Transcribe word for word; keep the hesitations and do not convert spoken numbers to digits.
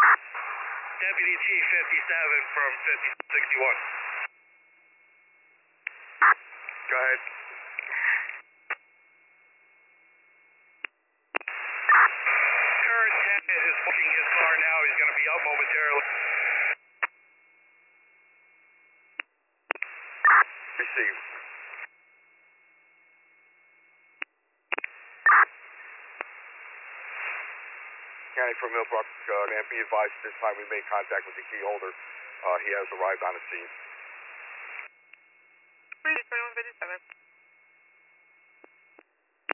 Deputy Chief fifty-seven from fifty sixty-one. Go ahead. Current tenant is pushing his car now. He's going to be out momentarily. Received. County from Millbrook, uh, and be advised this time we made contact with the key holder. Uh, he has arrived on the scene. twenty-one fifty-seven.